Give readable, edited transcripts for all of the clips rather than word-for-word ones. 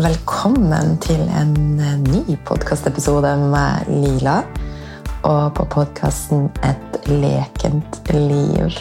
velkommen til en ny podcastepisode med Lila, og på podcasten Et lekent liv.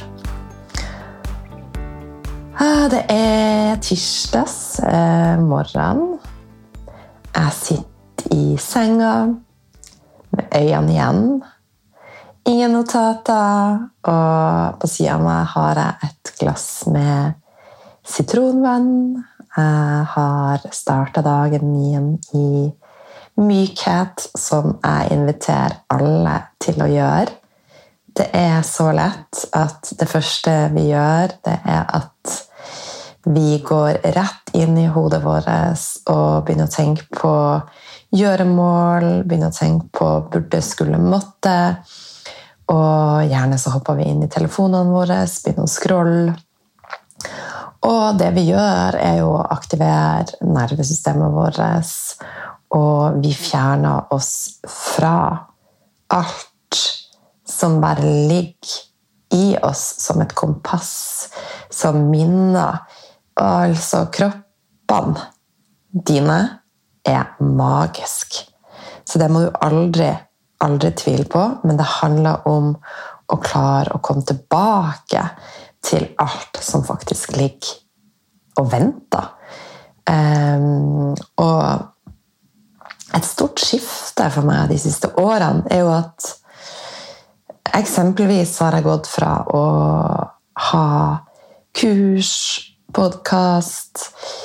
Det tirsdags morgen. Jeg sitter i senga, med øynene igjen. Ingen notater, og på siden av meg har jeg et glass med sitronvann. Jeg har startet dagen min i mykhet, som jeg inviterer alle til å gjøre. Det så lett at det første vi gjør, det at vi går rett inn i hodet vårt og begynner å tenke på gjøremål, begynner å tenke på burde, skulle, måtte, og gjerne så hopper vi inn i telefonene våre, begynner å scrolle. Og det vi gjør jo å aktivere nervesystemet vårt, og vi fjerner oss fra alt som bare ligger i oss som et kompass, som minner. Altså kroppene dine magisk. Så det må du aldri tvile på, men det handler om å klare å komme tilbake til alt som faktisk ligger og venter. Og et stort skifte for meg de siste årene jo at eksempelvis har jeg gått fra å ha kurs, podcast,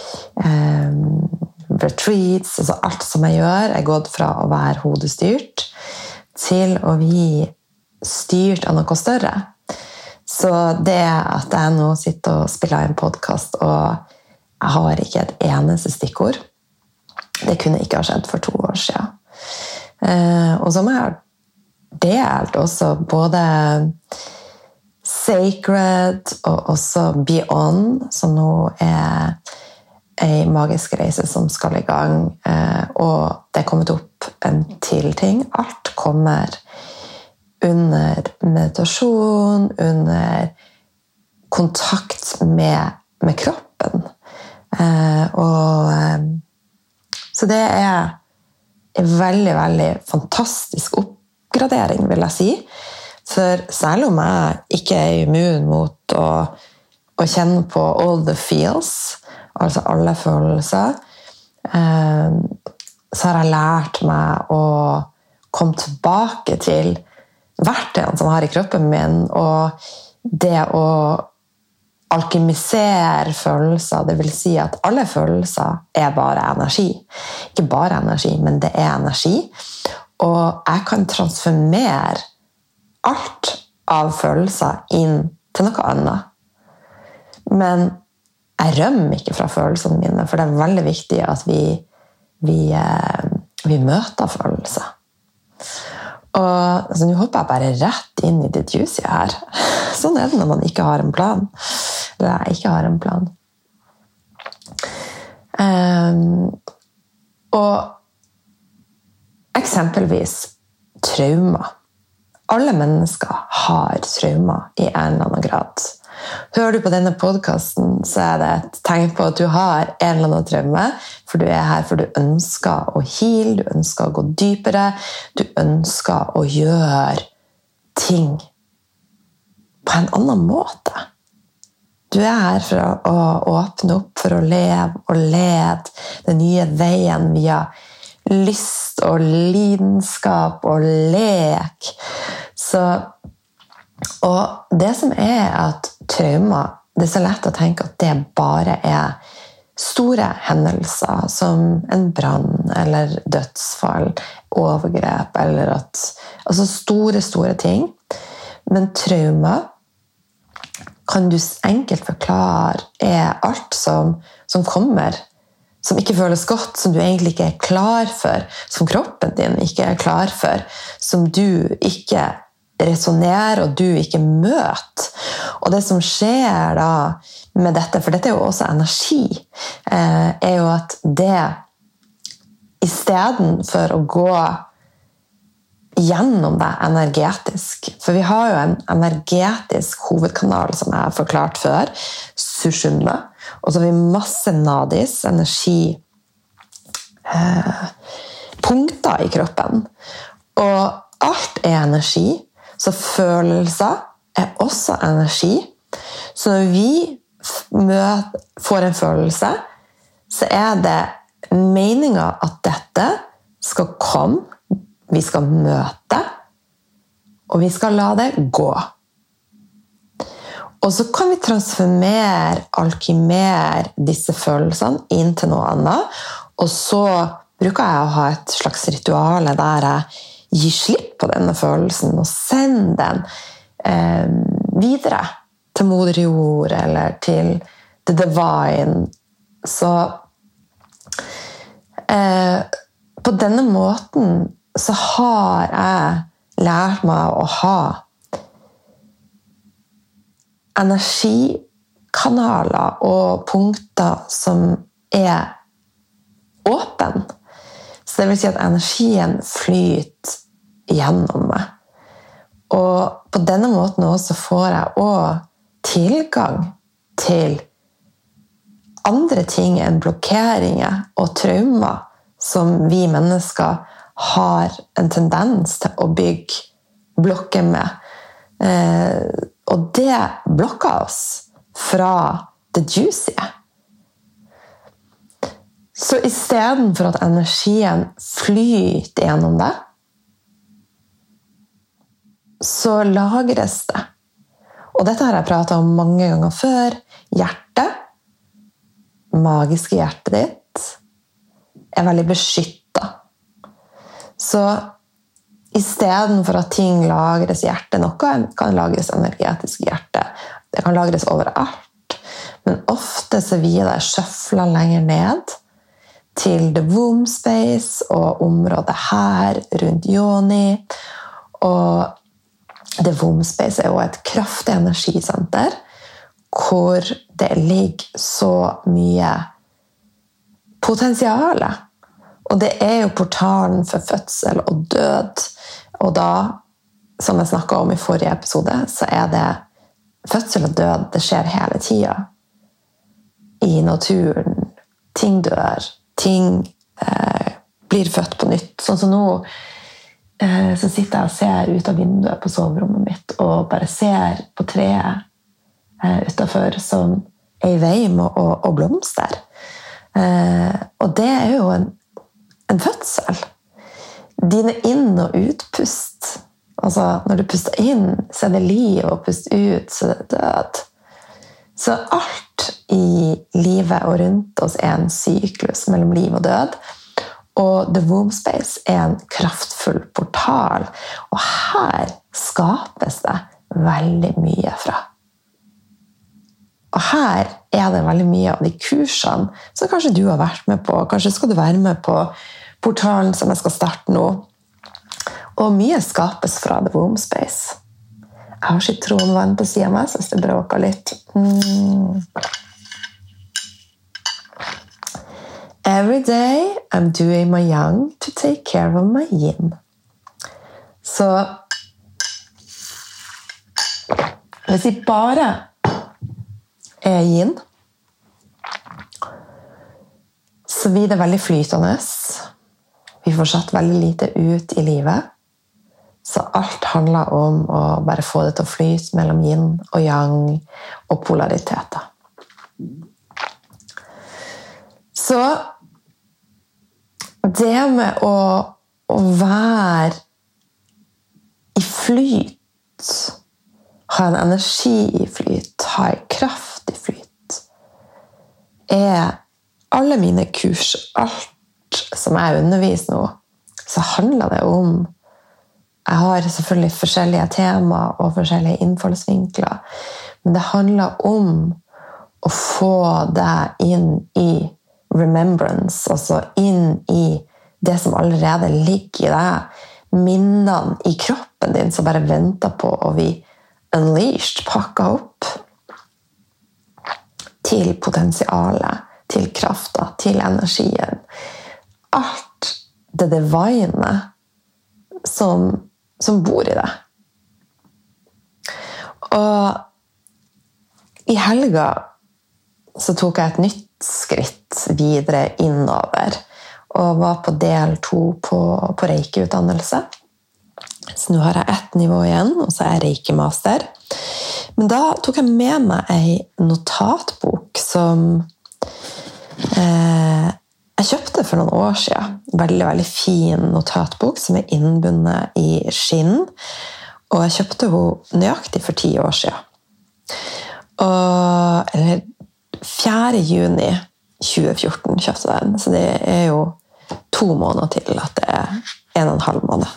retreats, altså alt som jeg gjør, gått fra å være hodestyrt til å bli styrt av noe større. Så det at jeg nå sitter og spiller en podcast, og jeg har ikke et eneste stikkord, det kunne ikke ha skjedd for 2 år siden. Og som jeg har delt også både Sacred og også Beyond, som nå en magisk reise som skal i gang, og det kommet opp en til ting. Alt kommer under meditasjon, under kontakt med kroppen. Så det en veldig, veldig fantastisk oppgradering, vil jeg si. For selv om jeg ikke immun mot å kjenne på all the feels, altså alle følelser, så har jeg lært meg å komme tilbake til verktøyene som jeg har i kroppen min, og det å alkymisere følelser, det vil si at alle følelser bare energi. Ikke bare energi, men det energi. Og jeg kan transformere alt av følelser inn til noe annet. Men jeg rømmer ikke fra følelsene mine, for det veldig viktig at vi møter følelser. Og altså, nå hopper jeg bare rett inn i det juicy her. Sånn det når man ikke har en plan. Eller jeg ikke har en plan. Og eksempelvis traumer. Alle mennesker har traumer i en eller annen grad. Hører du på denne podcasten, så det et tegn på at du har en eller annen traume, for du her for du ønsker å heale, du ønsker å gå dypere, du ønsker å gjøre ting på en annen måte. Du her for å åpne opp, for å leve og lede den nye veien via lyst og lidenskap og lek. Og det som at traumer, det så lett å tenke at det bare store hendelser som en brann eller dødsfall, overgrep eller altså store ting. Men traumer kan du enkelt forklare alt som kommer, som ikke føles godt, som du egentlig ikke klar for, som kroppen din ikke klar for, som du ikke resonerer og du ikke møter. Og det som skjer da med dette, for dette jo også energi, jo at det i stedet for å gå gjennom det energetisk, for vi har jo en energetisk hovedkanal som jeg har forklart før, Sushumna, og så har vi masse nadis, energi punkter i kroppen. Og alt energi, så følelser også energi. Så når vi får en følelse, så det meningen at dette skal komme, vi skal møte, og vi skal la det gå. Og så kan vi transformere, alkymere disse følelsene inn til noe annet, og så bruker jeg å ha et slags rituale der jeg gir slipp på denne følelsen og sender den videre til moder jord eller til the divine. Så på denne måten så har jeg lært meg å ha energikanaler og punkter som åpen. Så det vil si at energien flyter gjennom meg. Og på denne måten også får jeg også tilgang til andre ting enn blokkeringer og traumer som vi mennesker har en tendens til å bygge blokker med. Og det blokker oss fra det juicy. Så i stedet for at energien flyter gjennom det, så lagres det. Og dette har jeg pratet om mange ganger før. Hjertet, magiske hjertet ditt, veldig beskyttet. Så i stedet for at ting lagres i hjertet, noe kan lagres energetisk i hjertet. Det kan lagres overalt. Men ofte så vil det sjøflet lenger ned til the womb space og området her rundt yoni. Og the womb space jo et kraftig energisenter hvor det ligger så mye potensiale. Og det jo portalen for fødsel og død. Og da, som jeg snakket om i forrige episode, så det fødsel og død, det skjer hele tiden. I naturen. Ting dør. Ting blir født på nytt. Sånn som nå, så sitter jeg og ser ut av vinduet på soverommet mitt, og bare ser på treet utenfor som i veim og blomster. Og det jo en fødsel. Dine inn- og utpust. Altså, når du puster inn, så det liv, og puster ut, så det død. Så alt i livet og rundt oss en syklus mellom liv og død. Og the womb space en kraftfull portal. Og her skapes det veldig mye fra. Og her det veldig mye av de kursene som kanskje du har vært med på. Kanskje skal du være med på portalen som jeg skal starte nå. Og mye skapes fra the womb space. Jeg har sitronvann på siden av meg, så hvis det bråker litt. Every day I'm doing my yang to take care of my yin. Så hvis jeg bare yin, så blir det veldig flytende. Vi får satt veldig lite ut i livet. Så alt handler om å bare få det til å flyte mellom yin og yang og polariteter. Så det med å være i flyt, ha en energi i flyt, ha en kraft i flyt, alle mine kurs, alt som jeg underviser nå, så handler det om. Jeg har selvfølgelig forskjellige temaer og forskjellige innfallsvinkler, men det handler om å få det inn i remembrance, altså inn i det som allerede ligger i deg, minnene i kroppen din som bare venter på å bli unleashed, pakket opp til potensialet, til krafta, til energien. Alt det divine som bor i det. Og i helga så tok jeg et nytt skritt videre innover. og var på del 2 på reiki-utdannelse. Så nå har jeg 1 nivå igjen, og så er jeg reiki-master. Men da tok jeg med meg en notatbok som jeg kjøpte for noen år siden. Veldig, veldig fin notatbok som er innbundet i skinn. Og jeg kjøpte henne nøyaktig for 10 år siden. Eller 4. juni 2014 kjøpte jeg den. Så det er jo 2 måneder til at det er 1,5 måned.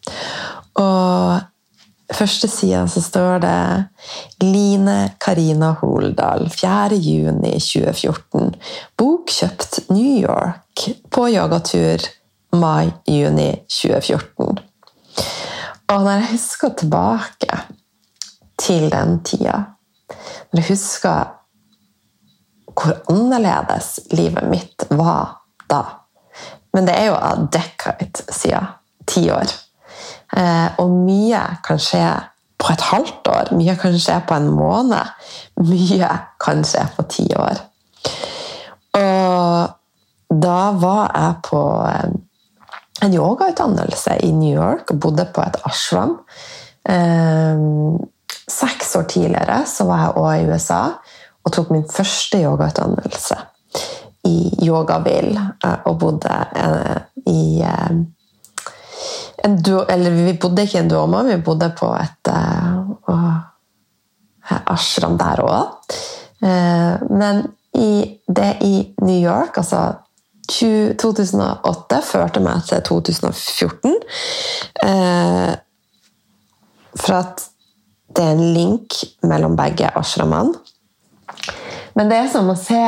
Og første siden så står det Line Karina Holdal, 4. juni 2014. Bok kjøpt New York på yogatur mai-juni 2014. Og når jeg husker tilbake til den tida, når jeg husker hvor annerledes livet mitt var da. Men det er jo a decade siden, 10 år. Og mye kan skje på et halvt år, mye kan skje på en måned, mye kan skje på 10 år. Og da var jeg på en yogautdannelse i New York og bodde på et ashram. 6 år tidligere så var jeg også i USA og tok min første yogautdannelse i Yogaville og bodde i vi bodde ikke i en duomo, vi bodde på et ashram der også. Men det i New York, altså 2008 førte meg til 2014 for at det er en link mellom begge ashramene. Men det er som å se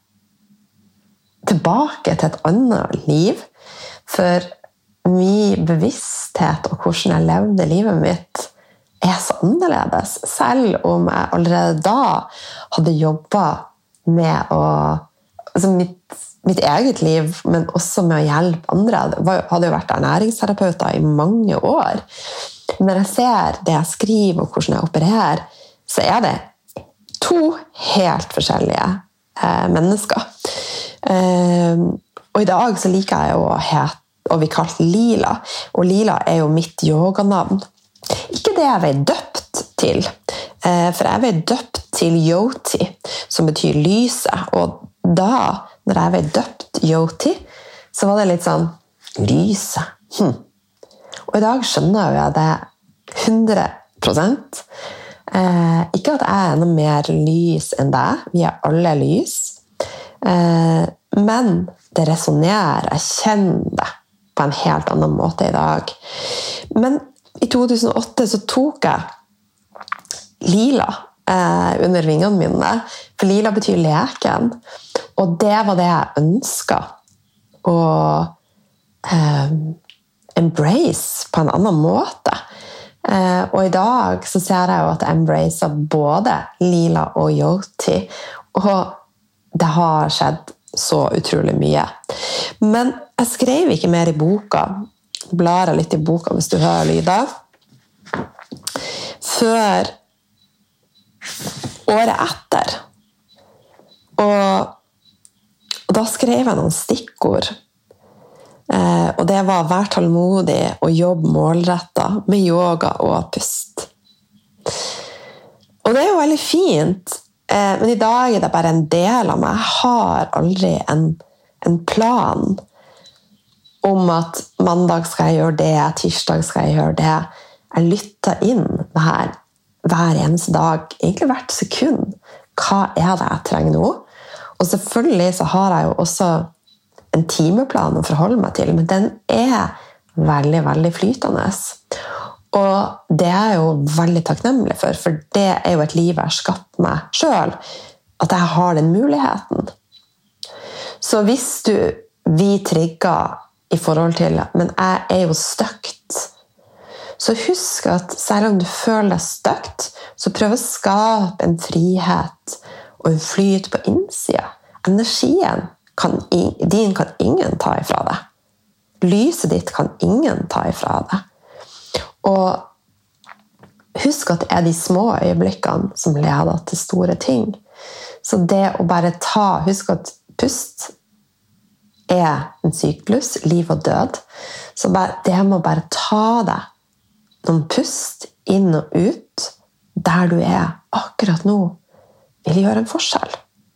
tilbake til et annet liv, for min bevissthet og hvordan jeg levde livet mitt er så annerledes, selv om jeg allerede da hadde jobbet med altså mitt eget liv, men også med å hjelpe andre. Jeg hadde jo vært ernæringsterapeuter i mange år. Når jeg ser det jeg skriver og hvordan jeg opererer, så er det 2 helt forskjellige mennesker. Og i dag så liker jeg å bli kalt Lila, og Lila er jo mitt yoganavn. Ikke det jeg ble døpt til, for jeg ble døpt til Yoti, som betyr lyset, og da, når jeg ble døpt Yoti, så var det litt sånn, lyset. Og i dag skjønner jeg det 100%. Ikke at jeg er noe mer lys enn deg, vi er alle lys, men det resonerer, jeg kjenner det på en helt annen måte i dag. Men i 2008 så tok jeg Lila under vingene mine, for Lila betyr leken, og det var det jeg ønsket å embrace på en annen måte. Og i dag så ser jeg jo at jeg embracer både Lila og Yoti, og det har skjedd så utrolig mye. Men jeg skrev ikke mer i boka, blar litt i boka hvis du hører lyder, før året etter. Og da skrev jeg noen stikkord, og det var vær tålmodig og jobb målrettet med yoga og pust. Og det er jo veldig fint, men i dag er det bare en del av meg. Jeg har aldri en plan om at mandag skal jeg gjøre det, tirsdag skal jeg gjøre det. Jeg lytter inn det her hver eneste dag, egentlig hvert sekund. Hva er det jeg trenger nå? Og selvfølgelig så har jeg jo også en timeplan å forholde meg til, men den er veldig, veldig flytende. Og det er jeg jo veldig takknemlig for det er jo et liv jeg har skapt meg selv, at jeg har den muligheten. Så hvis vi trigger i forhold til, men jeg er jo støkt, så husk at selv om du føler deg støkt, så prøv å skape en frihet og en flyt på innsida. Energien din kan ingen ta ifra deg. Lyset ditt kan ingen ta ifra deg. Og husk at det er de små øyeblikkene som leder til store ting. Så det å bare husk at pust en syklus, liv og død. Så det må bare ta deg noen pust inn og ut, der du akkurat nå, vil gjøre en forskjell.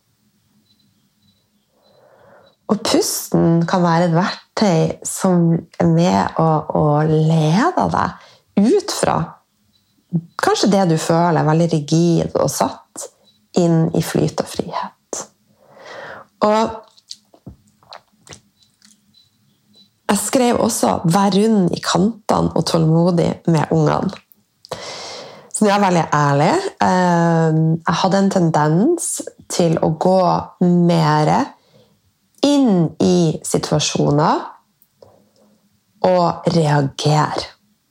Og pusten kan være et verktøy som med å lede deg ut fra kanskje det du føler veldig rigid og satt inn i flyt og frihet. Og jeg skrev også «Vær rund i kantene og tålmodig med ungene». Så jeg veldig ærlig. Jeg hadde en tendens til å gå mer inn i situasjoner og reagere.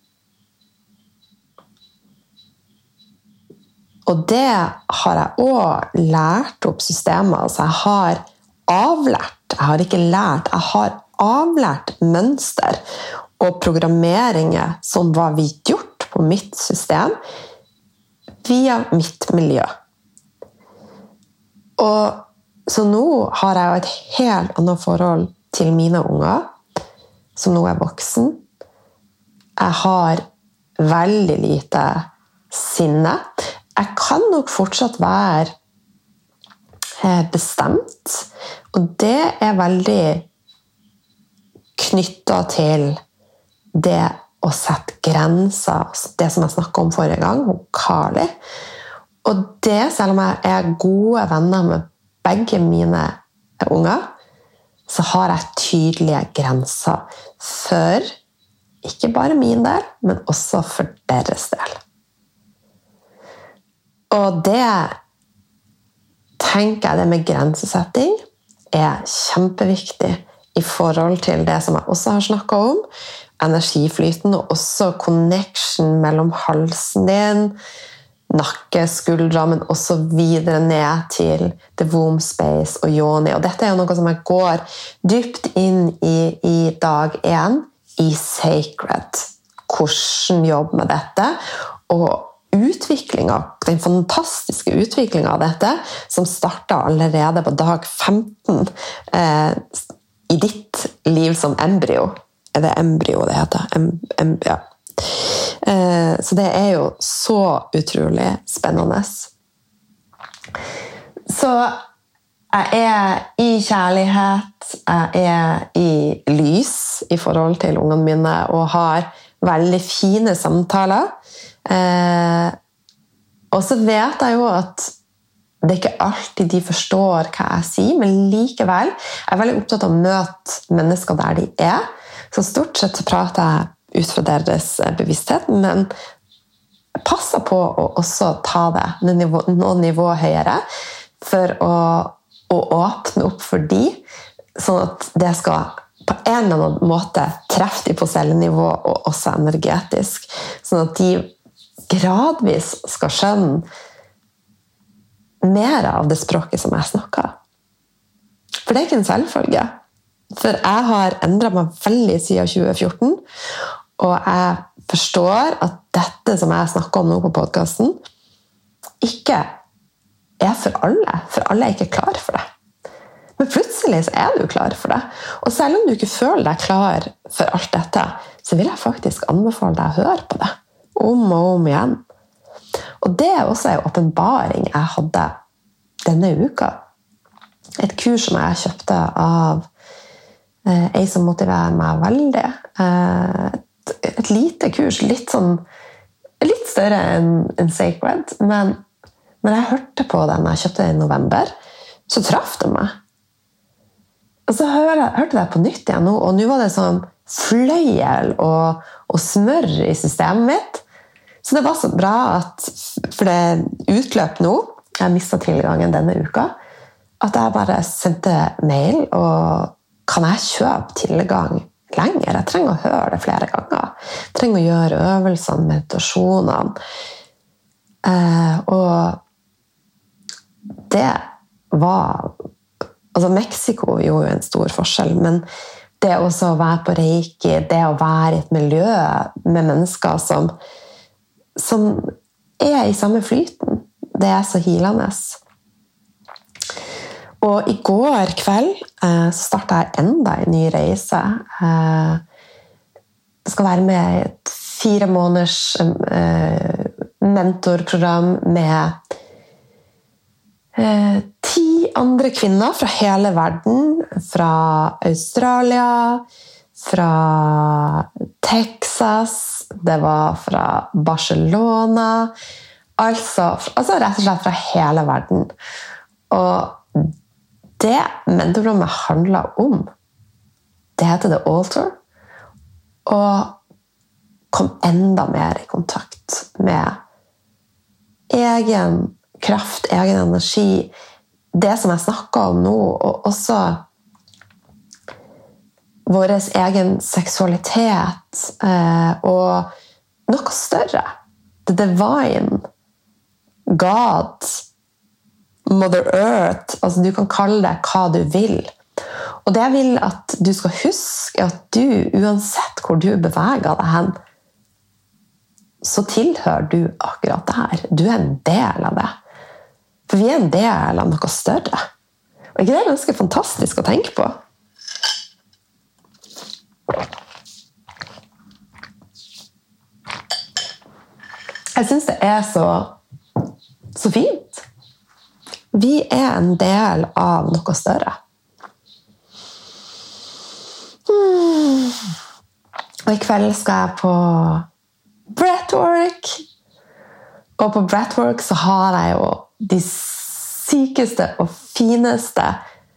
Og det har jeg også lært opp systemet. Altså jeg har avlært, jeg har ikke lært, jeg har avlært mønster og programmeringer som var gjort på mitt system via mitt miljø. Og så nå har jeg jo et helt annet forhold til mine unger, som nå voksen. Jeg har veldig lite sinne. Jeg kan nok fortsatt være bestemt, og det veldig knyttet til det å sette grenser, det som jeg snakket om forrige gang, Kali. Og det, selv om jeg gode venner med begge mine unger, så har jeg tydelige grenser for ikke bare min del, men også for deres del. Og det tenker jeg det med grensesetting kjempeviktig i forhold til det som jeg også har snakket om, energiflyten og også connection mellom halsen din, nakke, skuldre, men også videre ned til the womb space og yoni. Og dette jo noe som jeg går dypt inn i dag 1 i Sacred. Hvordan jobbe med dette, og den fantastiske utviklingen av dette, som startet allerede på dag 15 i ditt liv som embryo. Det embryo det heter? Ja. Så det jo så utrolig spennende. Så jeg i kjærlighet, jeg i lys i forhold til ungene mine, og har veldig fine samtaler. Og så vet jeg jo at det ikke alltid de forstår hva jeg sier, men likevel jeg veldig opptatt av å møte mennesker der de så stort sett så prater jeg ut fra deres bevissthet, men jeg passer på å også ta det noen nivå høyere for å åpne opp for de, sånn at det skal på en eller annen måte treffe de på cellenivå og også energetisk, sånn at de gradvis skal skjønne mer av det språket som jeg snakker. For det ikke en selvfølge. For jeg har endret meg veldig siden 2014, og jeg forstår at dette som jeg snakker om nå på podcasten, ikke for alle ikke klar for det. Men plutselig så du klar for det. Og selv om du ikke føler deg klar for alt dette, så vil jeg faktisk anbefale deg å høre på det. Om og om igjen. Og det også en åpenbaring jeg hadde denne uka. Et kurs som jeg kjøpte av en som motiverer meg veldig. Et lite kurs, litt større enn Sacred, men når jeg hørte på den, jeg kjøpte det i november, så traff det meg. Og så hørte jeg på nytt igjen nå, og nå var det sånn fløyel og smør i systemet mitt. Så det var så bra at, for det utløp nå, jeg mistet tilgangen denne uka, at jeg bare sendte mail, og kan jeg kjøpe tilgang lenger? Jeg trenger å høre det flere ganger. Jeg trenger å gjøre øvelsene, meditasjonene. Og det var... Altså, Mexico gjorde jo en stor forskjell, men det også å være på Reiki, det å være i et miljø med mennesker som i samme flyten, det så hilende. Og i går kveld så startet jeg enda en ny reise. Jeg skal være med i et 4 måneders mentorprogram med 10 andre kvinner fra hele verden, fra Australia, fra Texas, det var fra Barcelona, altså rett og slett fra hele verden. Og det mentorprogrammet handler om, det heter The Altar, og kom enda mer i kontakt med egen kraft, egen energi, det som jeg snakker om nå, og også vår egen seksualitet, og noe større. The divine, God, Mother Earth, altså du kan kalle det hva du vil. Og det jeg vil at du skal huske, er at du, uansett hvor du beveger deg hen, så tilhører du akkurat det her. Du er en del av det. For vi er en del av noe større. Og ikke det er ganske fantastisk å tenke på? Jeg synes det er så fint. Vi er en del av noe større. Og i kveld skal jeg på breathwork. Og på breathwork så har jeg jo de sykeste og fineste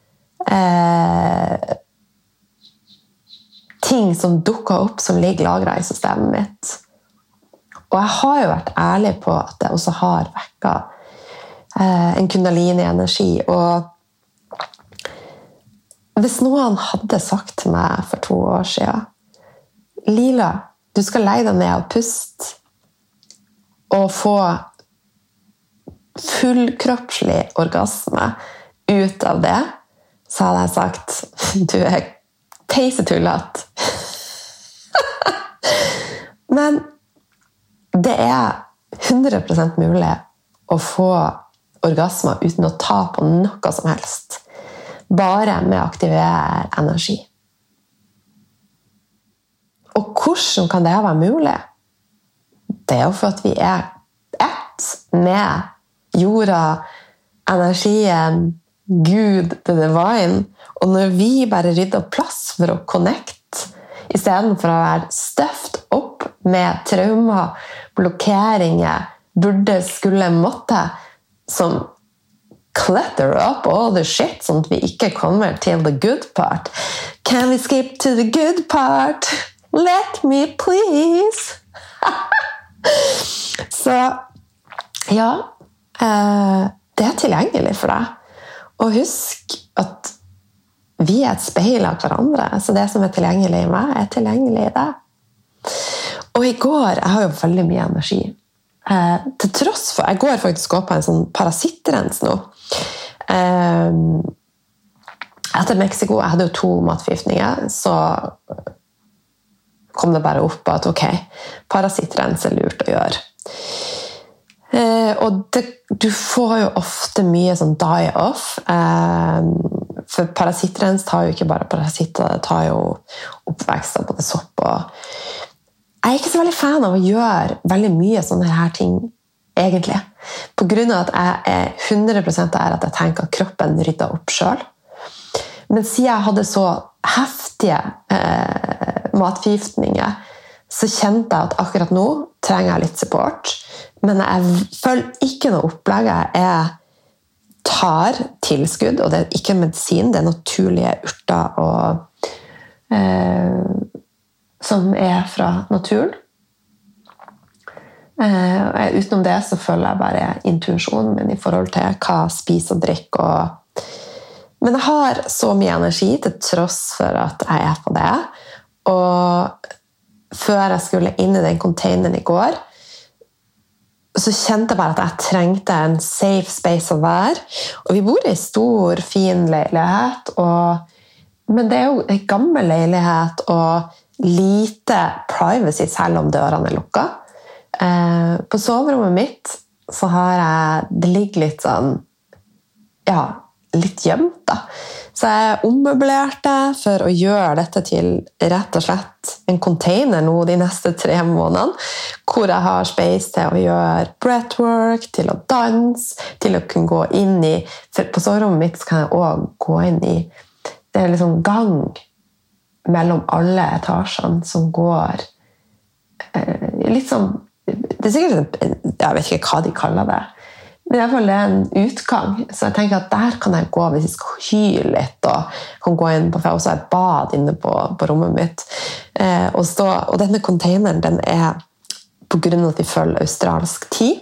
ting som dukker opp, som ligger lagret i systemet mitt. Og jeg har jo vært ærlig på at jeg også har vekket en kundalini-energi. Og hvis noen hadde sagt til meg for 2 år siden, Lila, du skal legge deg ned og puste og få fullkroppslig orgasme ut av det, så hadde jeg sagt, du er peisetullet. Men det er 100% mulig å få orgasmer uten å ta på noe som helst. Bare med å aktivere energi. Og hvordan kan det være mulig? Det er jo for at vi er ett med jorda, energien, Gud, the divine. Og når vi bare rydder plass for å connect, i stedet for å være støft opp med traumer, blokkeringer, burde, skulle, måtte, som clutter up all the shit, sånn at vi ikke kommer til the good part. Can we skip to the good part? Let me, please! Så, ja, det er tilgjengelig for deg. Og husk at vi er et speil av hverandre, så det som er tilgjengelig i meg, er tilgjengelig i deg. Og i går, jeg har jo veldig mye energi. Til tross for, jeg går faktisk opp på en sånn parasittrens nå. Etter Mexico, jeg hadde jo 2 matforgiftninger, så kom det bare opp at ok, parasittrens er lurt å gjøre. Og du får jo ofte mye sånn die-off, for parasittrens tar jo ikke bare parasitter, det tar jo oppvekst av både sopp og... Jeg er ikke så veldig fan av å gjøre veldig mye sånne her ting, egentlig. På grunn av at jeg er 100% der at jeg tenker at kroppen rydder opp selv. Men siden jeg hadde så heftige matforgiftninger, så kjente jeg at akkurat nå trenger jeg litt support. Men jeg føler ikke noe opplegg. Jeg tar tilskudd, og det er ikke medisin, det er naturlige urter og... som er fra naturen. Utenom det så føler jeg bare intuisjonen min i forhold til hva spise og drikke. Men jeg har så mye energi til tross for at jeg er på det. Og før jeg skulle inn i den containeren i går, så kjente jeg bare at jeg trengte en safe space å være. Og vi bor i en stor, fin leilighet, men det er jo en gammel leilighet, og lite privacy selv om dørene er lukket. På soverommet mitt så har jeg, det ligger litt sånn, ja, litt gjemt da. Så jeg ommøblerte for å gjøre dette til rett og slett en container nå de neste 3 månedene, hvor jeg har space til å gjøre breathwork, til å danse, til å kunne gå inn i, for på soverommet mitt kan jeg også gå inn i, det er liksom gang mellom alle etasjene som går litt sånn, det er sikkert, jeg vet ikke hva de kaller det, men i hvert fall det er en utgang, så jeg tenker at der kan jeg gå hvis jeg skal hyle litt, og kan gå inn på, for jeg også har et bad inne på rommet mitt, og denne containeren, den er på grunn av at vi følger australsk tid,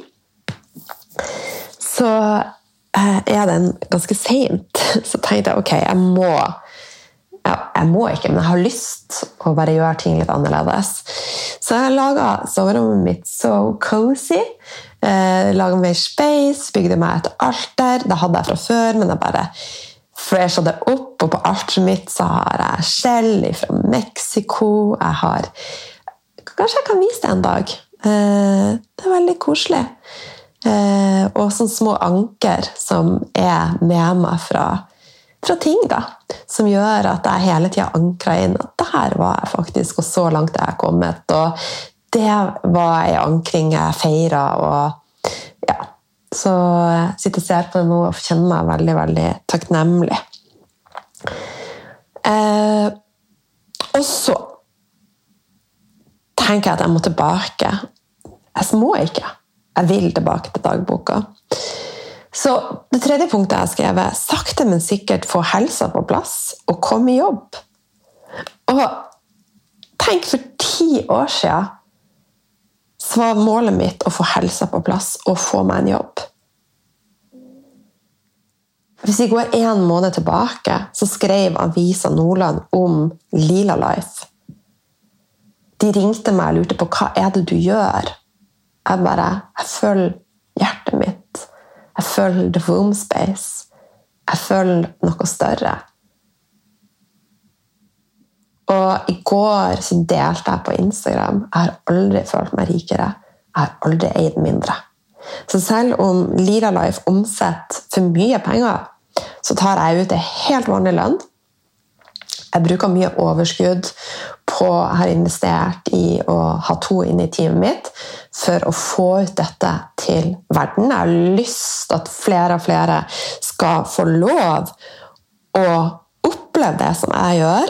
så er den ganske sent, så tenkte jeg, ok, jeg må ikke, men jeg har lyst å bare gjøre ting litt annerledes. Så jeg laget soverommet mitt så cozy, laget meg space, bygde meg et alter, det hadde jeg fra før, men jeg bare freshet det opp, og på alteret mitt så har jeg skjell fra Mexico, kanskje jeg kan vise det en dag, det er veldig koselig, og sånne små anker som er med meg fra ting da, som gjør at jeg hele tiden ankret inn at der var jeg faktisk, og så langt jeg kommet, og det var en ankring jeg feiret, og ja, så jeg sitter og ser på det nå og kjenner meg veldig, veldig takknemlig. Og så tenker jeg at jeg må tilbake. Jeg må ikke. Jeg vil tilbake til dagboka. Så det tredje punktet jeg har skrevet, sakte men sikkert få helsa på plass og komme i jobb. Og tenk, for 10 år siden så var målet mitt å få helsa på plass og få meg en jobb. Hvis vi går 1 måned tilbake, så skrev Avisa Nordland om Lila Life. De ringte meg og lurte på hva er det du gjør? Jeg følger hjertet mitt. Jeg føler the room space. Jeg føler noe større. Og i går så delte jeg på Instagram. Jeg har aldri følt meg rikere. Jeg har aldri eid mindre. Så selv om Lila Life omsetter for mye penger, så tar jeg ut en helt vanlig lønn. Jeg bruker mye overskudd på, jeg har investert i å ha 2 inne i teamet mitt for å få ut dette til verden. Jeg har lyst at flere og flere skal få lov å oppleve det som jeg gjør.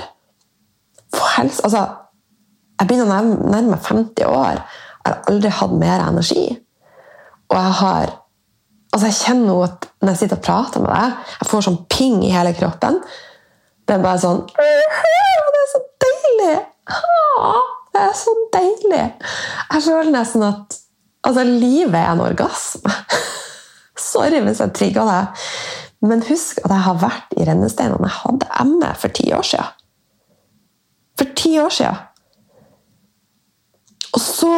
Jeg begynner å nærme meg 50 år. Jeg har aldri hatt mer energi. Og jeg kjenner nå at når jeg sitter og prater med deg, jeg får sånn ping i hele kroppen. Det er bare sånn, det er så deilig! Det er så deilig! Jeg føler nesten at livet er en orgasme. Sorry hvis jeg trigger deg. Men husk at jeg har vært i rennesteinene. Jeg hadde ME for 10 år siden. For 10 år siden. Og så,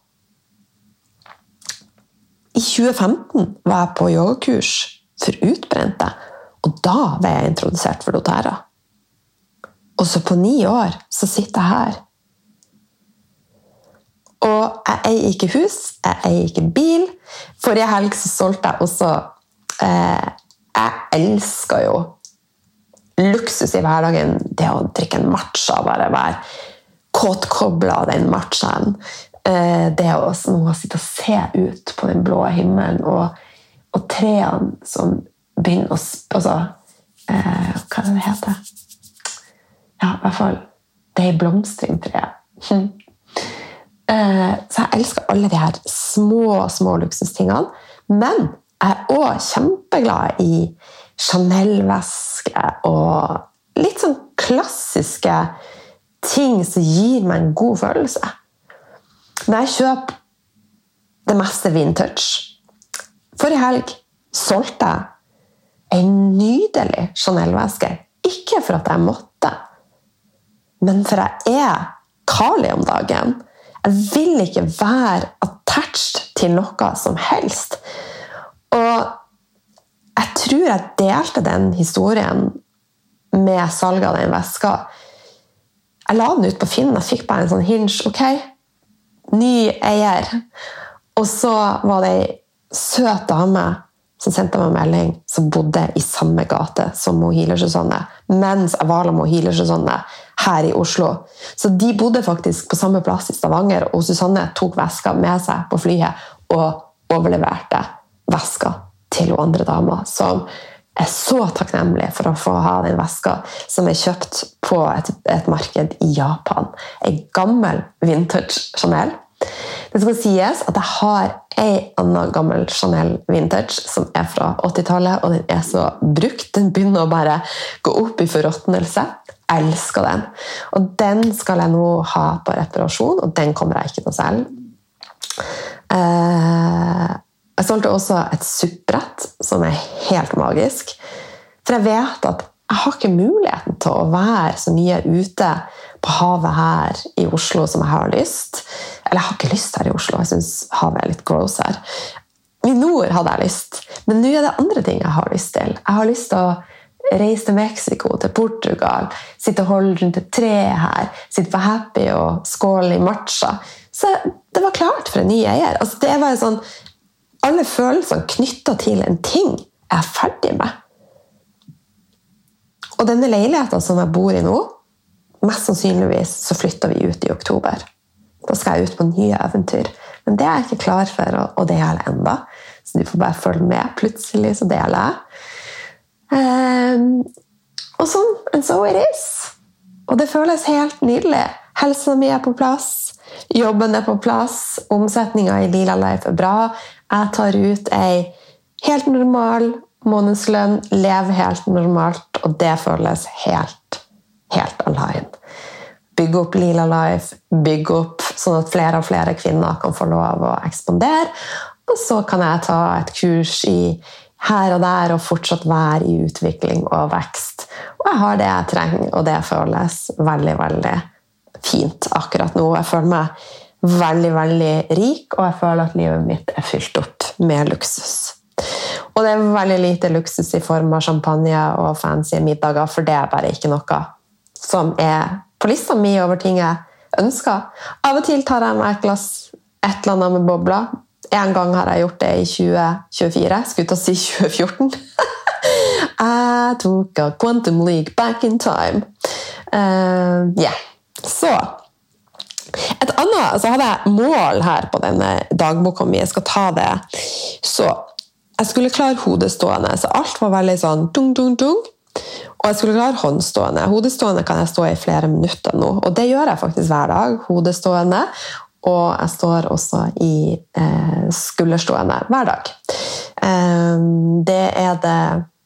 i 2015, var jeg på yogakurs for utbrente. Og da ble jeg introdusert for doTERRA. Og så på 9 år så sitter jeg her. Og jeg eier ikke hus, jeg eier ikke bil. Forrige helg så solgte jeg også, jeg elsker jo luksus i hverdagen, det å drikke en matcha, bare være kåtkoblet av den matchaen. Det å nå sitte og se ut på den blå himmelen, og trene som begynner å, hva er det heter? Ja, i hvert fall, det er blomstring, tror jeg. Så jeg elsker alle de her små luksustingene, men jeg er også kjempeglad i Chanel-veske og litt sånn klassiske ting som gir meg en god følelse. Når jeg kjøper det meste vintage, forrige helg solgte jeg en nydelig Chanel-veske, ikke for at jeg måtte, men for jeg er Kali om dagen. Jeg vil ikke være attached til noe som helst. Og jeg tror jeg delte den historien med salget av den veska. Jeg la den ut på Finn, jeg fikk bare en sånn hinge, ok, ny eier. Og så var det en søt dame som sendte meg en melding, som bodde i samme gate som Mohile Susanne, mens jeg var med Mohile Susanne her i Oslo. Så de bodde faktisk på samme plass i Stavanger, og Susanne tok veska med seg på flyet og overleverte veska til hun andre dama, som er så takknemlig for å få ha den veska som er kjøpt på et marked i Japan. En gammel vintage Chanel. Det skal sies at jeg har en annen gammel Chanel vintage som er fra 80-tallet, og den er så brukt. Den begynner å bare gå opp i forråtnelse. Jeg elsker den. Og den skal jeg nå ha på reparasjon, og den kommer jeg ikke til å selge. Jeg solgte også et suppbrett som er helt magisk. For jeg vet at jeg har ikke muligheten til å være så mye ute på havet her i Oslo som jeg har lyst. Eller jeg har ikke lyst her i Oslo, jeg synes havet er litt gross her. I nord hadde jeg lyst, men nå er det andre ting jeg har lyst til. Jeg har lyst til å reise til Mexico, til Portugal, sitte og holde rundt et tre her, sitte på Happy og skåle i matcha. Så det var klart for en ny eier. Altså, det var sånn, alle følelsene knyttet til en ting er jeg ferdig med. Og denne leiligheten som jeg bor i nå, mest sannsynligvis så flytter vi ut i oktober. Da skal jeg ut på nye eventyr. Men det er jeg ikke klar for å dele enda. Så du får bare følge med. Plutselig så deler jeg. Og sånn, and so it is. Og det føles helt nydelig. Helsen min er på plass. Jobben er på plass. Omsetningen i Lila Life er bra. Jeg tar ut en helt normal månedslønn, lever helt normalt, og det føles helt align. Bygge opp Lila Life, bygge opp sånn at flere og flere kvinner kan få lov å ekspandere, og så kan jeg ta et kurs i her og der og fortsatt være i utvikling og vekst. Og jeg har det jeg trenger, og det føles veldig, veldig fint akkurat nå. Jeg føler meg veldig, veldig rik, og jeg føler at livet mitt er fylt opp med luksus. Og det er veldig lite luksus i form av champagne og fancy middager, for det er bare ikke noe som er på lista mi over ting jeg ønsker. Av og til tar jeg meg et glass et eller annet med bobler. En gang har jeg gjort det i 2024, skulle til å si 2014. Jeg tok a Quantum League back in time. Så et annet, så hadde jeg mål her på denne dagboka mi, jeg skal ta det. Så jeg skulle klare hodestående, så alt var veldig sånn tung, tung, tung. Og jeg skulle klare håndstående. Hodestående kan jeg stå i flere minutter nå, og det gjør jeg faktisk hver dag, hodestående. Og jeg står også i skulderstående hver dag. Det er det...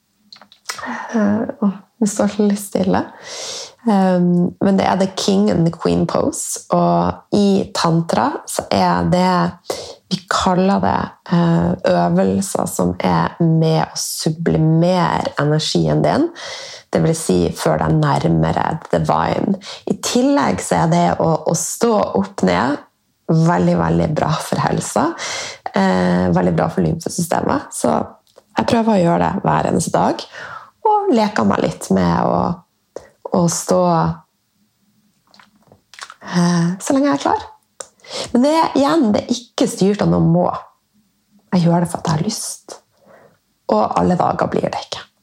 det står litt stille. Men det er the king and the queen pose, og i tantra så er det, vi kaller det øvelser som er med å sublimere energien din, det vil si før deg nærmere divine. I tillegg så er det å stå opp ned veldig, veldig bra for helsa, veldig bra for lymfesystemet, så jeg prøver å gjøre det hver eneste dag, og leker meg litt med å stå så lenge jeg er klar. Men det er ikke styrt av noe må. Jeg gjør det for at jeg har lyst. Og alle dager blir det ikke.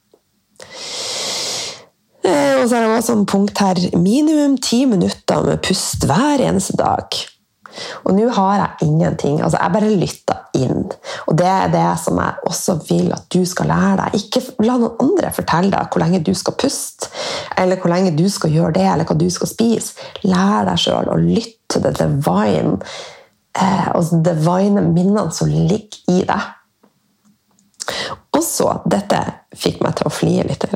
Og så er det også en punkt her, minimum 10 minutter med pust hver eneste dag. Og nå har jeg ingenting, altså jeg bare lytter inn. Og det er det som jeg også vil at du skal lære deg. Ikke la noen andre fortelle deg hvor lenge du skal puste, eller hvor lenge du skal gjøre det, eller hva du skal spise. Lær deg selv å lytte til det divine, og det divine minnene som ligger i deg. Og så, dette fikk meg til å flie litt.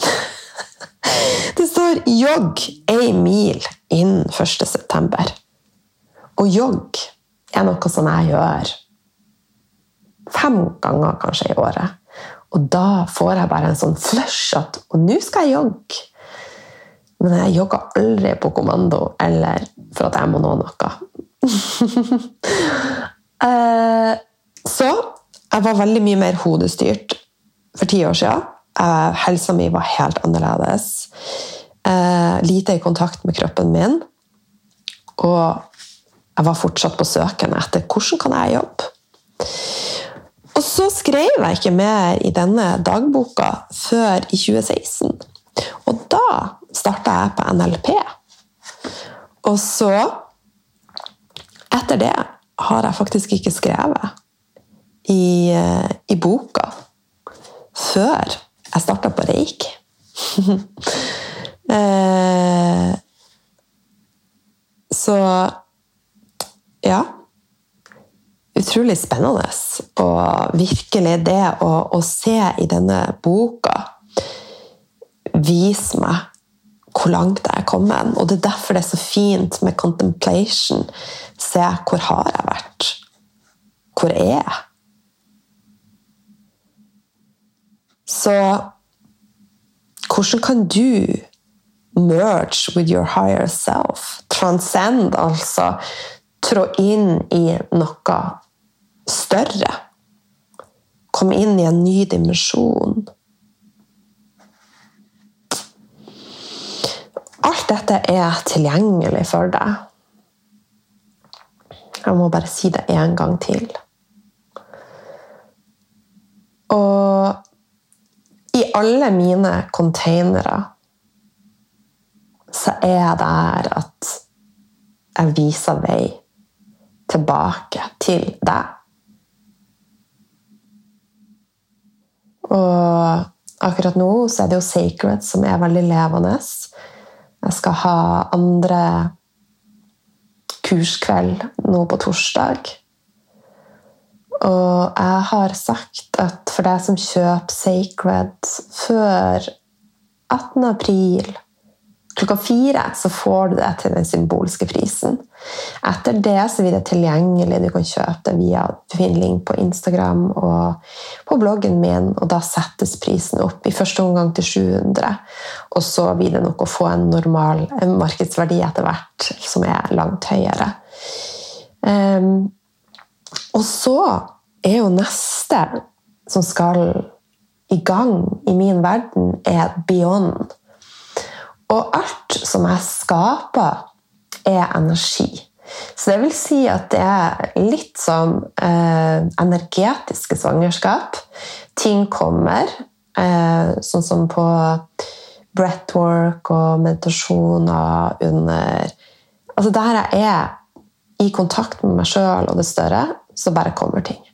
Det står jogg 1 mil innen 1. september. Og jogg er noe som jeg gjør 5 ganger kanskje i året. Og da får jeg bare en sånn flush at, og nå skal jeg jogge. Men jeg jogger aldri på kommando, eller for at jeg må nå noe. Så jeg var veldig mye mer hodestyrt for 10 år siden. Helsa mi var helt annerledes. Lite i kontakt med kroppen min. Og jeg var fortsatt på søken etter hvordan kan jeg jobbe. Og så skrev jeg ikke mer i denne dagboka før i 2016. Og da startet jeg på NLP. Og så, etter det, har jeg faktisk ikke skrevet i boka før jeg startet på Reiki. Så ja, utrolig spennende, og virkelig det å se i denne boka vis meg hvor langt jeg er kommet, og det er derfor det er så fint med contemplation. Se, hvor har jeg vært? Hvor er jeg? Så hvordan kan du merge with your higher self? Transcend, altså trå inn i noe større. Kom inn i en ny dimensjon. Alt dette er tilgjengelig for deg. Jeg må bare si det en gang til. Og i alle mine containere så er det der at jeg viser vei tilbake til deg. Og akkurat nå så er det jo Sacred som er veldig levende. Jeg skal ha andre kurskveld nå på torsdag. Og jeg har sagt at for deg som kjøper Sacred før 18. april, klokka 4, så får du det til den symbolske prisen. Etter det så blir det tilgjengelig. Du kan kjøpe det via, du finner link på Instagram og på bloggen min, og da settes prisen opp i første omgang til 700. Og så blir det nok å få en normal markedsverdi etter hvert, som er langt høyere. Og så er jo neste som skal i gang i min verden er Beyond. Og alt som jeg skaper er energi. Så det vil si at det er litt som energetiske svangerskap. Ting kommer, sånn som på breathwork og meditasjoner under... Altså der jeg er i kontakt med meg selv og det større, så bare kommer ting.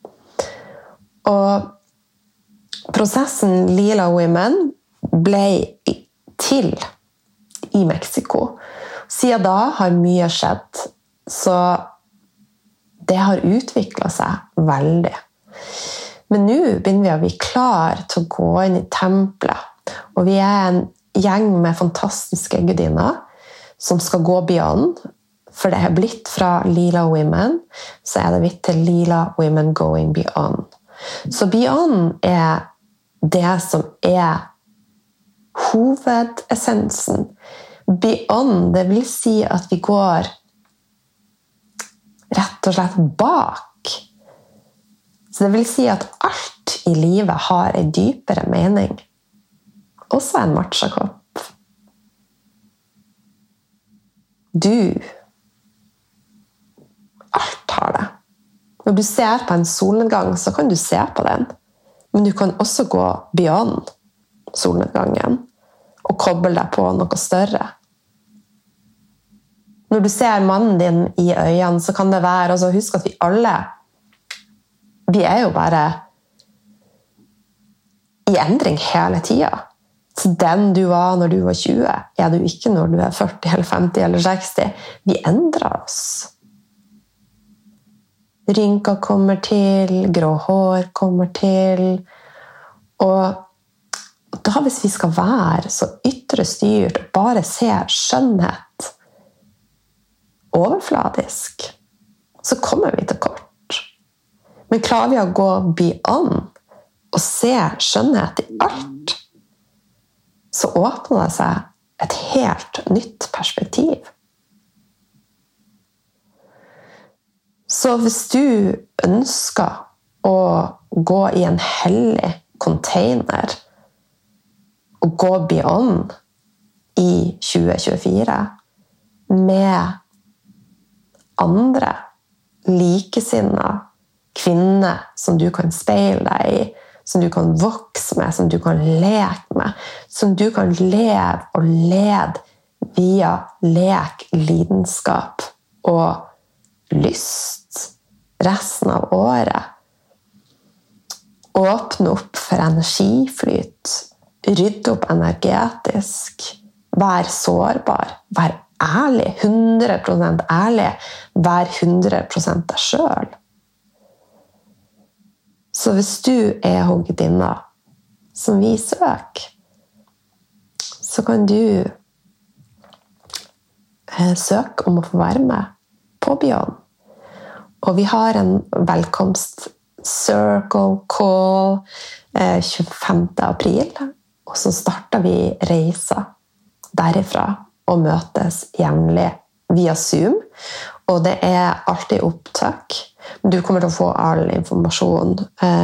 Og prosessen Lila Women ble til i Mexico. Siden da har mye skjedd, så det har utviklet seg veldig. Men nå begynner vi å bli klar til å gå inn i tempelet, og vi er en gjeng med fantastiske gudinner som skal gå beyond, for det er blitt fra Lila Women, så er det blitt til Lila Women Going Beyond. Så beyond er det som er hovedessensen. Beyond, det vil si at vi går rett og slett bak. Så det vil si at alt i livet har en dypere mening. Også en matcha-kopp. Du. Alt har det. Når du ser på en solnedgang, så kan du se på den. Men du kan også gå beyond solnedgangen og koble deg på noe større. Når du ser mannen din i øynene, så kan det være, altså husk at vi er jo bare i endring hele tiden. Så den du var når du var 20, er du ikke når du er 40 eller 50 eller 60. Vi endrer oss. Rynker kommer til, grå hår kommer til, og da hvis vi skal være så ytre styrt og bare se skjønnhet overfladisk, så kommer vi til kort. Men klarer vi å gå beyond og se skjønnhet i alt, så åpner det seg et helt nytt perspektiv. Så hvis du ønsker å gå i en hellig container og gå beyond i 2024 med andre likesinnede kvinne som du kan speile deg i, som du kan vokse med, som du kan leke med, som du kan leve og lede via lek, lidenskap og lyst resten av året. Åpne opp for energiflyt, rydde opp energetisk, vær sårbar, vær ærlig, 100% ærlig, vær 100% deg selv. Så hvis du hoggedinna som vi søker, så kan du søke om å få være med på Beyond. Og vi har en velkomst circle call 25. april, og så starter vi reisa derifra og møtes jevnlig via Zoom. Og det alltid opptak. Du kommer til å få all informasjon.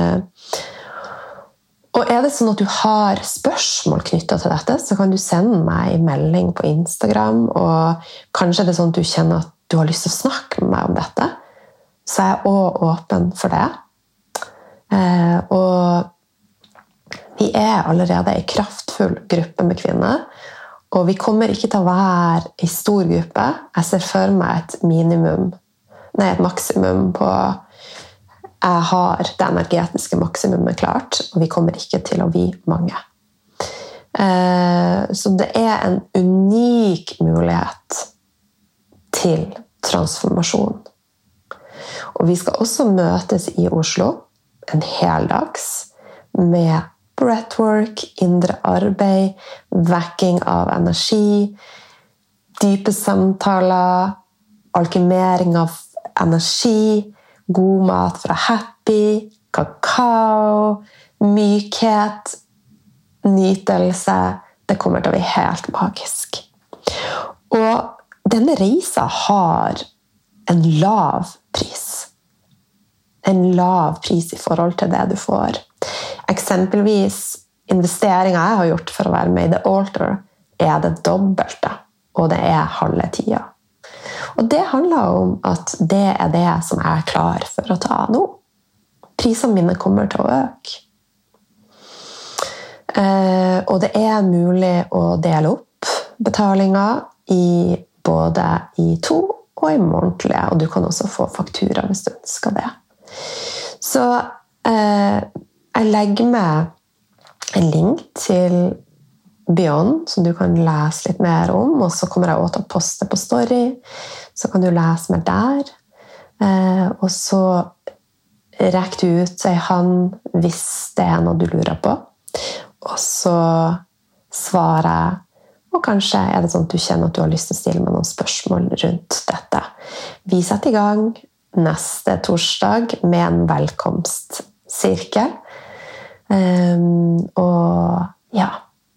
Og det sånn at du har spørsmål knyttet til dette, så kan du sende meg en melding på Instagram, og kanskje det sånn at du kjenner at du har lyst til å snakke med meg om dette, så jeg også åpen for det. Og vi allerede en kraftfull gruppe med kvinner, og vi kommer ikke til å være en stor gruppe. Jeg ser for meg et maksimum på jeg har det energetiske maksimumet klart, og vi kommer ikke til å bli mange. Så det en unik mulighet til transformasjon. Og vi skal også møtes i Oslo en heldags med breathwork, indre arbeid, vekking av energi, dype samtaler, alkymering av energi, god mat fra Happy, kakao, mykhet, nytelse. Det kommer til å bli helt magisk. Og denne reisa har en lav pris. En lav pris i forhold til det du får. Eksempelvis investeringen jeg har gjort for å være med i The Altar det dobbelte, og det halve tida. Og det handler om at det det som jeg klar for å ta nå. Prisene mine kommer til å øke. Og det mulig å dele opp betalinger både i 2 og i månedlige, og du kan også få faktura hvis du ønsker det. Så jeg legger med en link til Beyond, som du kan lese litt mer om, og så kommer jeg også til å poste på Story, så kan du lese mer der. Og så rekker du ut en hånd hvis det noe du lurer på, og så svarer jeg, og kanskje det sånn at du kjenner at du har lyst til å stille meg noen spørsmål rundt dette. Vi setter i gang neste torsdag med en velkomstsirkel. Og ja.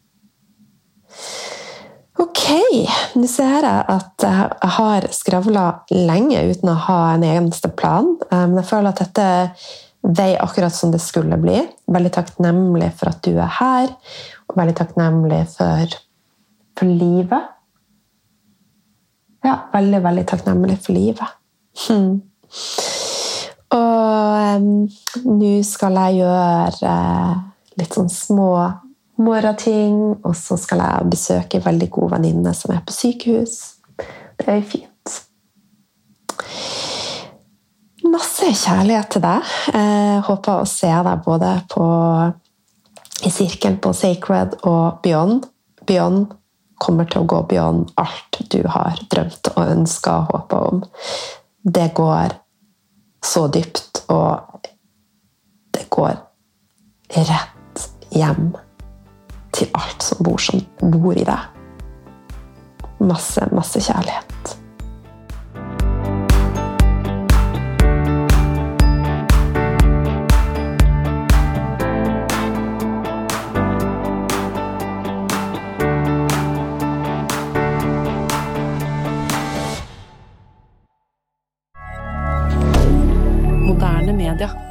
Ok, nå ser jeg at jeg har skravlet lenge uten å ha en eneste plan, men jeg føler at dette akkurat som det skulle bli. Veldig takknemlig for at du her, og veldig takknemlig for livet. Ja, veldig, veldig takknemlig for livet. Og nå skal jeg gjøre litt sånn små morgenting, og så skal jeg besøke en veldig god venninne som på sykehus. Det fint. Masse kjærlighet til deg. Jeg håper å se deg både i sirkelen på Sacred og Beyond. Beyond kommer til å gå beyond alt du har drømt og ønsket og håpet om. Det går så dypt, og det går rett hjem til alt som bor i deg. Masse, masse kjærlighet. Moderne media.